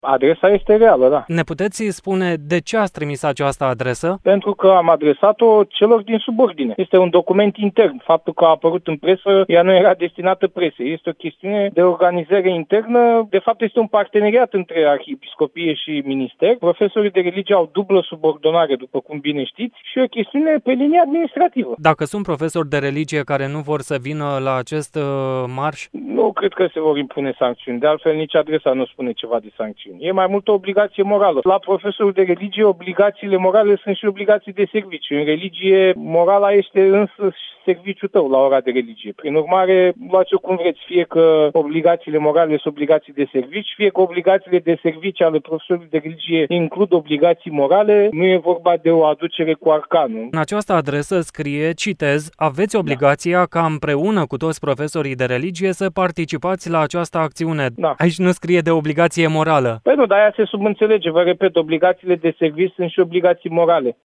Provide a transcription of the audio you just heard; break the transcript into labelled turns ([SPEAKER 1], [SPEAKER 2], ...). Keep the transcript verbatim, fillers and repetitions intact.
[SPEAKER 1] Adresa este reală, da.
[SPEAKER 2] Ne puteți spune de ce ați trimis această adresă?
[SPEAKER 1] Pentru că am adresat-o celor din subordine. Este un document intern. Faptul că a apărut în presă, ea nu era destinată presei. Este o chestiune de organizare internă. De fapt, este un parteneriat între Arhiepiscopie și Minister. Profesorii de religie au dublă subordonare, după cum bine știți, și o chestiune pe linie administrativă.
[SPEAKER 2] Dacă sunt profesori de religie care nu vor să vină la acest uh, marș?
[SPEAKER 1] Nu cred că se vor impune sancțiuni. De altfel, nici adresa nu spune ceva de sancțiuni. E mai mult o obligație morală. La profesorul de religie, obligațiile morale sunt și obligații de serviciu. În religie, morala este însă serviciul tău la ora de religie. Prin urmare, luați-o cum vreți, fie că obligațiile morale sunt obligații de serviciu, fie că obligațiile de serviciu ale profesorului de religie includ obligații morale, nu e vorba de o aducere cu arcanul.
[SPEAKER 2] În această adresă scrie, citez, aveți obligația da. ca împreună cu toți profesorii de religie să participați la această acțiune.
[SPEAKER 1] Da.
[SPEAKER 2] Aici nu scrie de obligație morală.
[SPEAKER 1] Păi nu, dar aia se subînțelege. Vă repet, obligațiile de serviciu sunt și obligații morale.